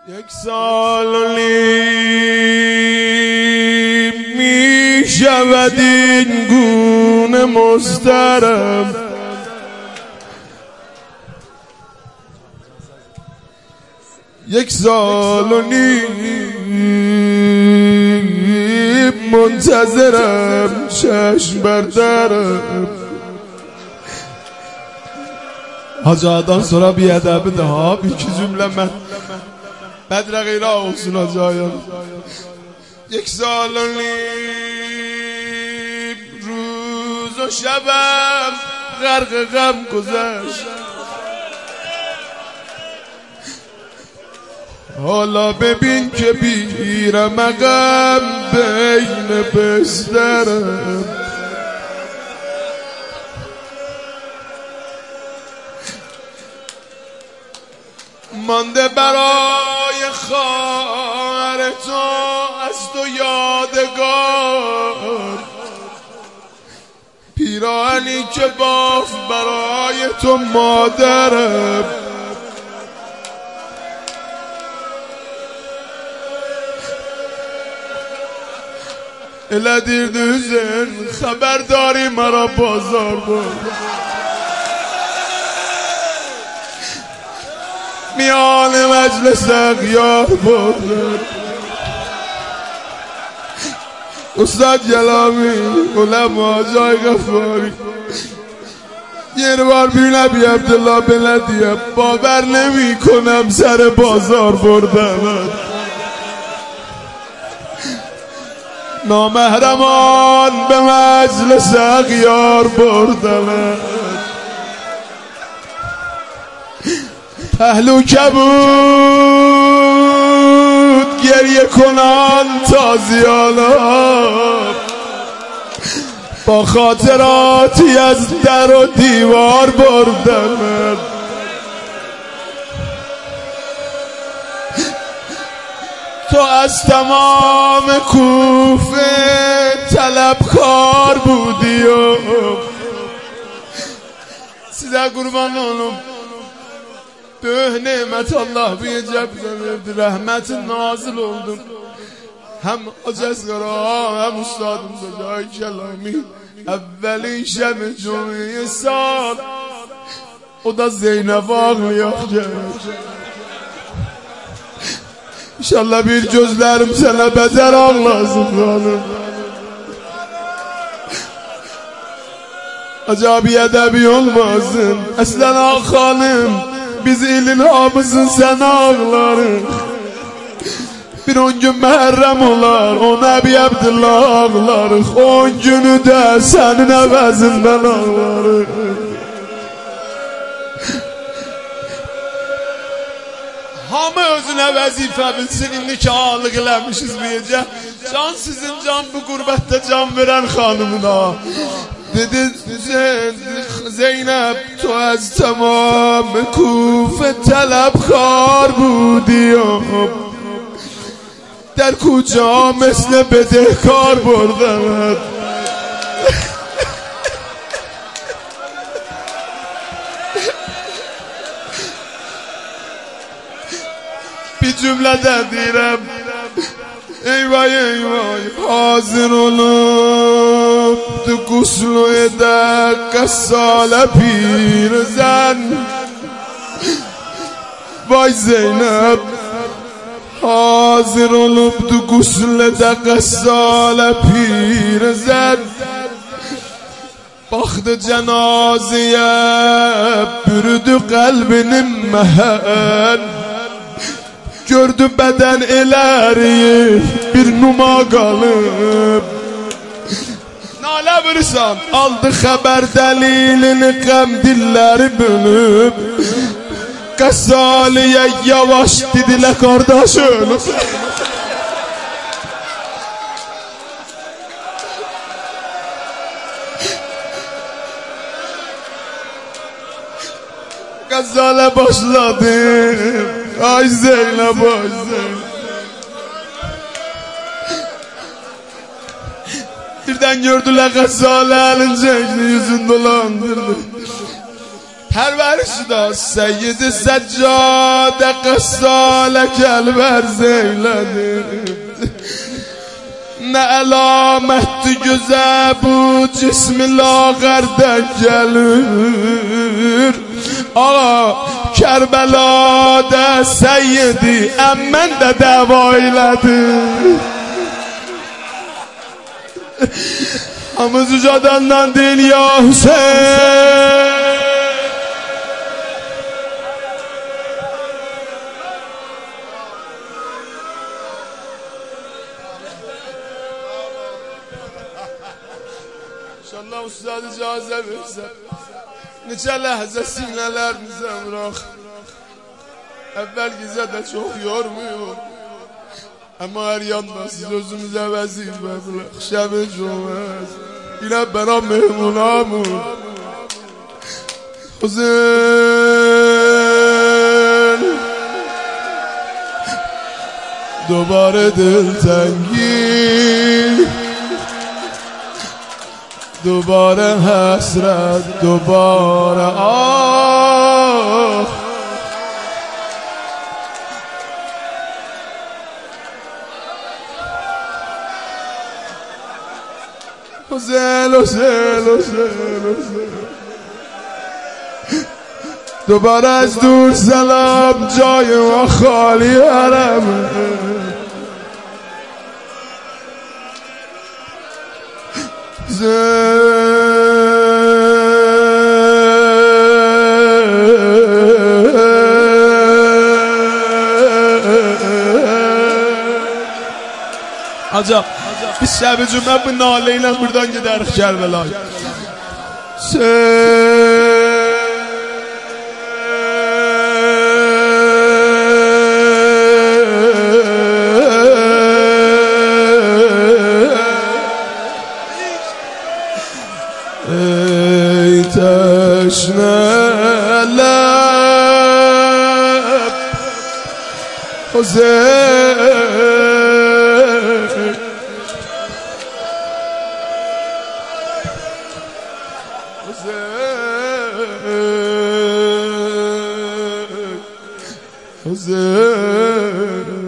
یک سال و نیم می شود این گونه مضطرب، یک سال و نیم منتظرم چشم بردرم. Hacı Adam sonra bir edəbi daha bir iki cümle mən bədrəqiylə olsun hacayım. یک سال و نیم روز و شبم غرق غم گذشت، حالا ببین که بیرم غم بین بسترم. مانده برای خواهر تو از تو یادگار، پیراهنی که باف برای تو مادرم. الادیر دوزن خبرداری مرا بازار برد، میان مجلس اغیار برد. استاد جلامی علما جای غفاری یه بار بینه بی عبدالله بلدیه باور نمی کنم سر بازار بردم. نامحرمان به مجلس اغیار بردم، پهلو کبود گریه کنان تازیانا، با خاطراتی از در و دیوار بردم. تو از تمام کوفه طلبکار بودی و سیده قربان اونم به نعمت الله bir cebden rahmet nazil oldun. Hem Acezgara hem ustadımız Hacı Kelami evvelin şem cum'e sal, o da Zeynep ağlıyor. İnşallah bir gözlerim sana beter ağlasın hanım. Acaba edebi olmasın Eslen Hanım, biz ilinhamızın sen ağlarız. Bir 10 gün Muharrem olar, o Nebi Abdullah ağlarız. 10 günü de senin əvəzindən ağlarız. Hamı özünə vəzifə bilsin, indi ki ağlıq eləmişiz bircə. Can sizin can bu qurbətdə can verən xanımına. Dedi Zeynep تو از تمام کوفه طلبکار بودی و در کجا مثل بدهکار بردمت. bir cümlede direm eyvay eyvay hazır olup guslu eder kassale pirzan. Vay Zeynep hazır olup guslu eder kassale pirzan. Baktı cenazeye bürüdü kalbinin mehen, gördü beden ileri bir numa kalıp. Nalə vursan aldı xəbər dəlilini qəm dilləri bölüb. Qəssaliyə yavaş dedilə qardaş ölüb. Qəzzalə başladı. Ay Zeynep ay Zeynep. Birden gördüler Gazzalı elin çekti, yüzün dolandırdı. پرورش سید سجاد قصالک البرزیلده نه علامت güzel bu cismi lağerden gelir Ağa Kerbela'da seyyidi emmen de deva eyledir Hamız ucadandan değil ya Hüseyin İnşallah ustad icazə versə Neçə ləhzə sinələrimizə bırax Əvvəl gizə də çox yormuyor Amma hər yanda siz özümüzə vəzifə bırax Şəbi cümləz Yine bana mehmunamın Hüseyin Dobarə diltəngin دوباره حسرت دوباره آه حسین حسین حسین دوباره از دور سلام جای ما خالی حرمه Acaba biz şəbi cümlə bu nalə ilə buradan gedərik Kərbəlaya Ey teşnelep Hüseyin Hüseyin